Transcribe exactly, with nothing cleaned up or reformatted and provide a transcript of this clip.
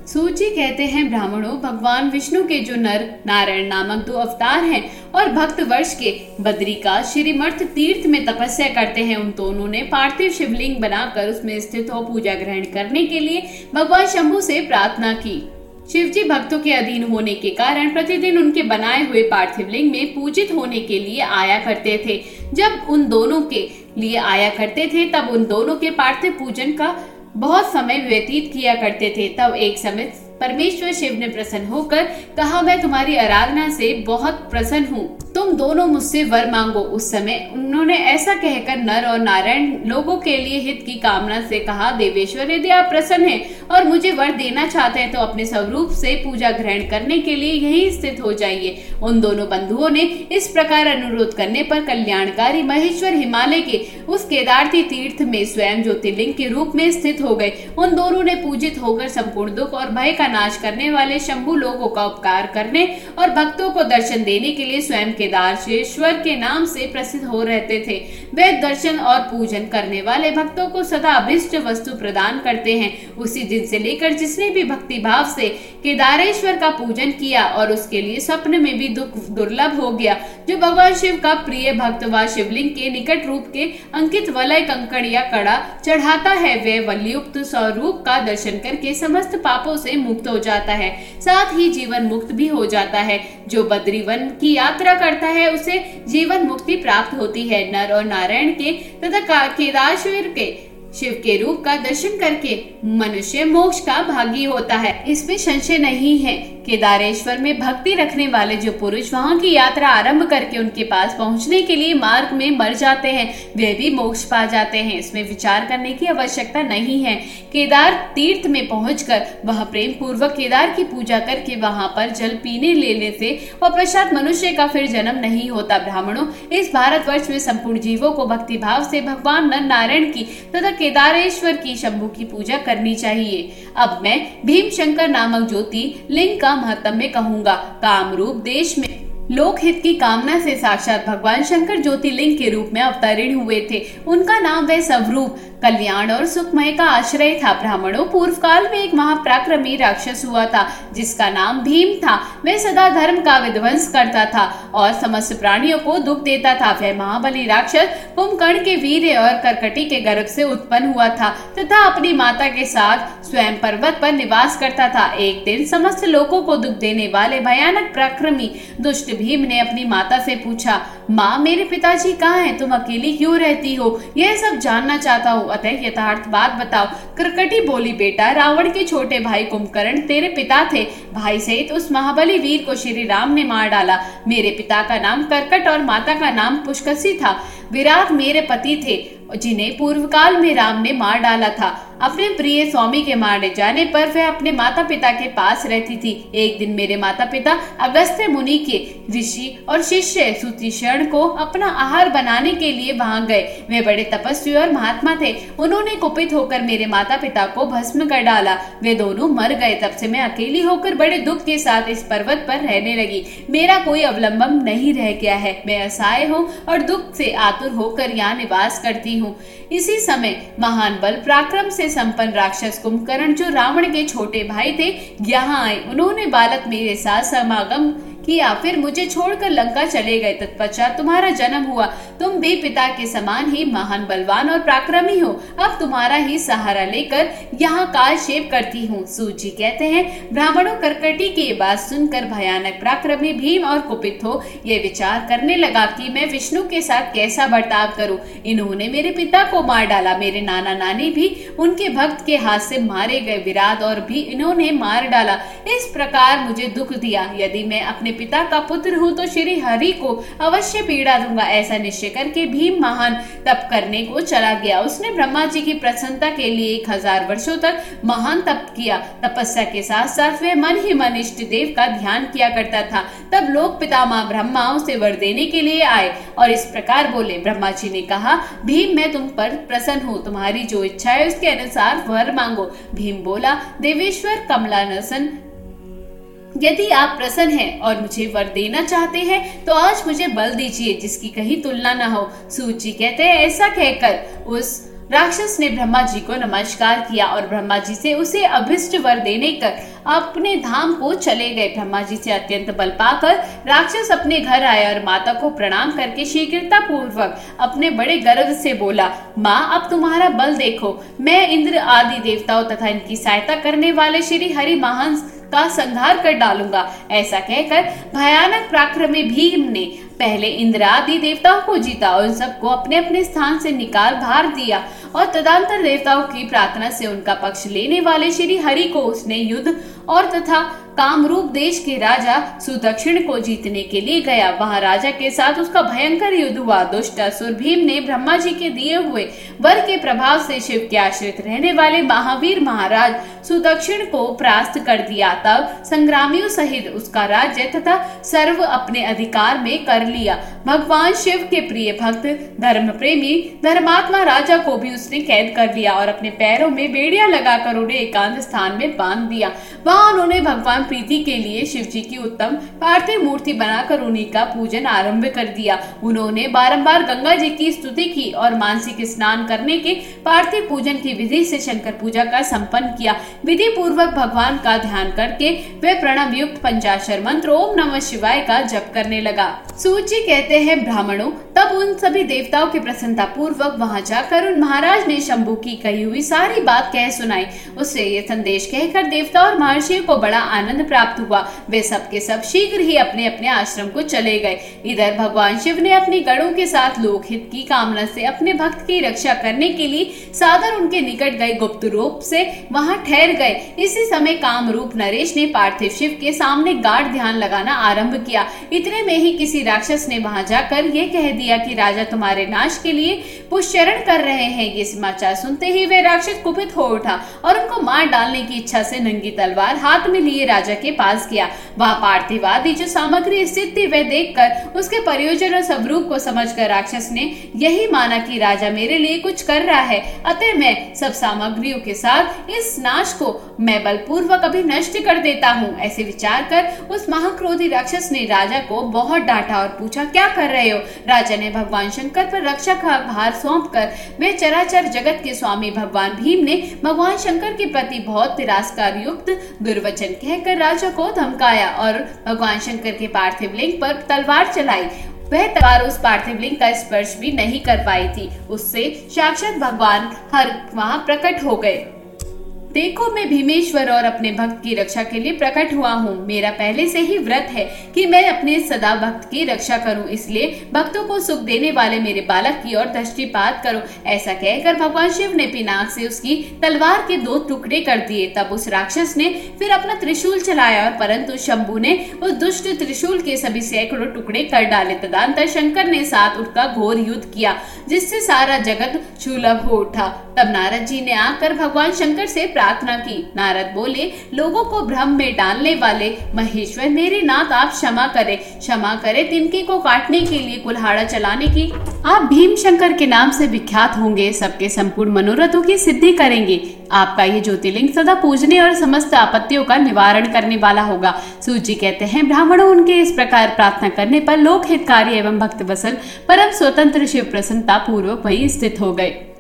सूत जी कहते हैं, ब्राह्मणों, भगवान विष्णु के जो नर नारायण नामक दो अवतार हैं और भक्त वर्ष के बद्रिका श्रीमर्थ तीर्थ में तपस्या करते हैं, उन दोनों ने पार्थिव शिवलिंग बनाकर उसमें स्थित हो पूजा ग्रहण करने के लिए भगवान शंभु से प्रार्थना की। शिवजी भक्तों के अधीन होने के कारण प्रतिदिन उनके बनाए हुए पार्थिव लिंग में पूजित होने के लिए आया करते थे। जब उन दोनों के लिए आया करते थे तब उन दोनों के पार्थिव पूजन का बहुत समय व्यतीत किया करते थे। तब एक समय परमेश्वर शिव ने प्रसन्न होकर कहा, मैं तुम्हारी आराधना से बहुत प्रसन्न हूँ, तुम दोनों मुझसे वर मांगो। उस समय उन्होंने ऐसा कहकर नर और नारायण लोगों के लिए हित की कामना से कहा, देवेश्वर, यदि आप प्रसन्न हैं और मुझे वर देना चाहते हैं तो अपने स्वरूप से पूजा ग्रहण करने के लिए यहीं स्थित हो जाइए। उन दोनों बंधुओं ने इस प्रकार अनुरोध करने पर कल्याणकारी महेश्वर हिमालय के उस केदारती तीर्थ में स्वयं ज्योतिर्लिंग के रूप में स्थित हो गए। उन दोनों ने पूजित होकर संपूर्ण दुख और भय का नाश करने वाले शंभु लोगों का उपकार करने और भक्तों को दर्शन देने के लिए स्वयं केदारेश्वर के नाम से प्रसिद्ध हो रहते थे। वे दर्शन और पूजन करने वाले भक्तों को सदा अभिष्ट वस्तु प्रदान करते हैं। उसी दिन से लेकर जिसने भी भक्ति भाव से केदारेश्वर का पूजन किया और उसके लिए स्वप्न में भी दुख दुर्लभ हो गया, जो भगवान शिव का प्रिय भक्त व शिवलिंग के निकट रूप के अंकित वलय कंकड़ या कड़ा चढ़ाता है, वे वलयुक्त स्वरूप का दर्शन करके समस्त पापों से मुक्त हो जाता है, साथ ही जीवन मुक्त भी हो जाता है। जो बद्रीवन की यात्रा करता है उसे जीवन मुक्ति प्राप्त होती है। नर और नारायण के तथा केदारेश्वर के शिव के रूप का दर्शन करके मनुष्य मोक्ष का भागी होता है, इसमें संशय नहीं है। केदारेश्वर में भक्ति रखने वाले जो पुरुष वहां की यात्रा आरंभ करके उनके पास पहुंचने के लिए मार्ग में मर जाते हैं, वे भी मोक्ष पा जाते हैं, इसमें विचार करने की आवश्यकता नहीं है। केदार तीर्थ में पहुंचकर वह प्रेम पूर्वक केदार की पूजा करके वहां पर जल पीने लेने से और प्रसाद मनुष्य का फिर जन्म नहीं होता। ब्राह्मणों, इस भारतवर्ष में संपूर्ण जीवों को भक्ति भाव से भगवान नर नारायण की तथा केदारेश्वर की शंभु की पूजा करनी चाहिए। अब मैं भीम शंकर नामक ज्योति लिंग का महत्व में कहूंगा। कामरूप देश में लोकहित की कामना से साक्षात भगवान शंकर ज्योतिर्लिंग के रूप में अवतरण हुए थे। उनका नाम व स्वरूप कल्याण और सुखमय का आश्रय था। ब्राह्मणों, पूर्व काल में एक महापराक्रमी राक्षस हुआ था जिसका नाम भीम था। वह सदा धर्म का विध्वंस करता था और समस्त प्राणियों को दुख देता था। वह महाबली राक्षस कुंभकर्ण के वीर और करकटी के गर्भ से उत्पन्न हुआ था तथा अपनी माता के साथ स्वयं पर्वत पर निवास करता था। एक दिन समस्त लोगों को दुख देने वाले भयानक पराक्रमी दुष्ट भीम ने अपनी माता से पूछा, माँ, मेरे पिताजी कहाँ हैं? तुम अकेली क्यों रहती हो? यह सब जानना चाहता हूँ, अतः यथार्थ बात बताओ। करकटी बोली, बेटा, रावण के छोटे भाई कुंभकर्ण तेरे पिता थे। भाई सहित उस महाबली वीर को श्री राम ने मार डाला। मेरे पिता का नाम करकट और माता का नाम पुष्कसी था। विराट मेरे पति थे जिन्हें पूर्व काल में राम ने मार डाला था। अपने प्रिय स्वामी के मारे जाने पर वह अपने माता पिता के पास रहती थी। एक दिन मेरे माता पिता अगस्त्य मुनि के ऋषि और शिष्य सुतिशरण को अपना आहार बनाने के लिए वहां गए। वे बड़े तपस्वी और महात्मा थे। उन्होंने कुपित होकर मेरे माता पिता को भस्म कर डाला। वे दोनों मर गए। तब से मैं अकेली होकर बड़े दुख के साथ इस पर्वत पर रहने लगी। मेरा कोई अवलंबन नहीं रह गया है। मैं असहाय हूँ और दुख से आतुर होकर यहाँ निवास करती हूँ। इसी समय महान बल पराक्रम से संपन्न राक्षस कुंभकर्ण, जो रावण के छोटे भाई थे, यहाँ आए। उन्होंने बालक मेरे साथ समागम किया, फिर मुझे छोड़कर लंका चले गए। तत्पश्चात तुम्हारा जन्म हुआ। तुम भी पिता के समान ही महान बलवान और पराक्रमी हो। अब तुम्हारा ही सहारा लेकर यहाँ कालक्षेप करती हूँ। सूत जी कहते हैं, ब्राह्मणों, करकटी की बात सुनकर भयानक पराक्रमी भीम और कुपित हो ये विचार करने लगा कि मैं विष्णु के साथ कैसा बर्ताव करूं। इन्होंने मेरे पिता को मार डाला। मेरे नाना नानी भी उनके भक्त के हाथ से मारे गए। विराट और भी इन्होंने मार डाला। इस प्रकार मुझे दुख दिया। यदि मैं अपने पिता का पुत्र हूँ तो श्री हरि को अवश्य पीड़ा दूंगा। ऐसा निश्चय करके भीम महान तप करने को चला गया। उसने ब्रह्मा जी की प्रसन्नता के लिए एक हजार वर्षों तक महान तप किया। तपस्या के साथ साथ वह मन ही मन इष्ट देव का ध्यान किया करता था। तब लोक पितामह ब्रह्मा उसे वर देने के लिए आए और इस प्रकार बोले। ब्रह्मा जी ने कहा, भीम, मैं तुम पर प्रसन्न हूँ। तुम्हारी जो इच्छा है उसके अनुसार वर मांगो। भीम बोला, देवेश्वर कमलानसन, यदि आप प्रसन्न हैं और मुझे वर देना चाहते हैं तो आज मुझे बल दीजिए जिसकी कहीं तुलना न हो। सूत जी कहते हैं, ऐसा कहकर उस राक्षस ने ब्रह्मा जी को नमस्कार किया और ब्रह्मा जी से उसे अभिष्ट वर देने कर अपने धाम को चले गए। ब्रह्मा जी से अत्यंत बल पाकर राक्षस अपने घर आया और माता को प्रणाम करके शीघ्रता पूर्वक अपने बड़े गर्व से बोला, माँ अब तुम्हारा बल देखो, मैं इंद्र आदि देवताओं तथा इनकी सहायता करने वाले श्री हरि महान का संहार कर डालूंगा। ऐसा कहकर भयानक पराक्रमी भीम ने पहले इंद्र आदि देवताओं को जीता और उन सबको अपने अपने स्थान से निकाल भार दिया और तदंतर देवताओं की प्रार्थना से उनका पक्ष लेने वाले श्री हरि को उसने युद्ध और तथा कामरूप देश के राजा सुदक्षिण को जीतने के लिए गया। वहां राजा के साथ उसका भयंकर युद्ध हुआ। दुष्ट असुर भीम ने ब्रह्मा जी के दिए हुए वर के प्रभाव से शिव के आश्रित रहने वाले महावीर महाराज सुदक्षिण को परास्त कर दिया। तब संग्रामियों सहित उसका राज्य तथा सर्व अपने अधिकार में कर लिया। भगवान शिव के प्रिय भक्त धर्म प्रेमी धर्मात्मा राजा को भी उसने कैद कर लिया और अपने पैरों में बेड़िया लगाकर उन्हें एकांत स्थान में बांध दिया। वहां उन्होंने भगवान प्रीति के लिए शिव जी की उत्तम पार्थिव मूर्ति बनाकर उन्हीं का पूजन आरंभ कर दिया। उन्होंने बारंबार गंगा जी की स्तुति की और मानसिक स्नान करने के पार्थिव पूजन की विधि से शंकर पूजा का संपन्न किया। विधि पूर्वक भगवान का ध्यान करके वे प्रणव युक्त पंचाक्षर मंत्र ओम नमः शिवाय का जप करने लगा। सूत जी कहते हैं, ब्राह्मणों तब उन सभी देवताओं की प्रसन्नता पूर्वक वहां जाकर उन महाराज ने शंभु की कही हुई सारी बात कह सुनाई। उससे ये संदेश कहकर देवता और महर्षियों को बड़ा आनंद प्राप्त हुआ। वे सब के सब शीघ्र ही अपने अपने आश्रम को चले गए। इधर भगवान शिव ने अपनी गणों के साथ लोकहित की कामना से अपने भक्त की रक्षा करने के लिए सादर उनके निकट गए गुप्त रूप से वहां ठहर गए। इसी समय कामरूप नरेश ने पार्थिव शिव के सामने गाढ़ ध्यान लगाना आरंभ किया। इतने में ही किसी राक्षस ने वहां जाकर ये कह दिया कि राजा तुम्हारे नाश के लिए पुष्चरण कर रहे हैं। ये समाचार सुनते ही वे राक्षस कुपित हो उठा और उनको मार डालने की इच्छा से नंगी तलवार हाथ में लिए राजा के पास गया। वह पार्थिव आदि जो सामग्री स्थित थी वह देखकर उसके प्रयोजन और स्वरूप को समझकर राक्षस ने यही माना कि राजा मेरे लिए कुछ कर रहा है, अतः मैं सब सामग्रियों के साथ इस नाश को मैं बलपूर्वक अभी नष्ट कर देता हूँ। ऐसे विचार कर उस महाक्रोधी राक्षस ने राजा को बहुत डांटा और पूछा, क्या कर रहे हो? राजा ने भगवान शंकर पर रक्षा का भार सौंपकर वे चराचर जगत के स्वामी भगवान भीम ने भगवान शंकर के प्रति बहुत तिरस्कार युक्त दुर्वचन कहकर राजा को धमकाया और भगवान शंकर के पार्थिव लिंग पर तलवार चलाई। वह तलवार उस पार्थिव लिंग का स्पर्श भी नहीं कर पाई थी। उससे साक्षात भगवान हर वहां प्रकट हो गए। देखो मैं भीमेश्वर और अपने भक्त की रक्षा के लिए प्रकट हुआ हूँ। मेरा पहले से ही व्रत है कि मैं अपने सदा भक्त की रक्षा करूँ, इसलिए भक्तों को सुख देने वाले मेरे बालक की ओर दृष्टिपात करो। ऐसा कहकर भगवान शिव ने पिनाक से उसकी तलवार के दो टुकड़े कर दिए। तब उस राक्षस ने फिर अपना त्रिशूल चलाया और परंतु शंभु ने उस दुष्ट त्रिशूल के सभी सैकड़ों टुकड़े कर डाले। तदंतर शंकर ने साथ उठकर घोर युद्ध किया जिससे सारा जगत क्षुब्ध हो उठा। तब नारद जी ने आकर भगवान शंकर से प्रार्थना की। नारद बोले, लोगों को भ्रम में डालने वाले महेश्वर मेरे नाथ आप क्षमा करे क्षमा करे तिनके को काटने के लिए कुल्हाड़ा चलाने की आप भीम शंकर के नाम से विख्यात होंगे, सबके संपूर्ण मनोरथों की सिद्धि करेंगे। आपका ये ज्योतिर्लिंग सदा पूजने और समस्त आपत्तियों का निवारण करने वाला होगा। सूत जी कहते हैं, ब्राह्मणों उनके इस प्रकार प्रार्थना करने पर लोक हितकारी एवं भक्त वसल परम स्वतंत्र शिव प्रसन्नता पूर्वक वहीं स्थित हो गए।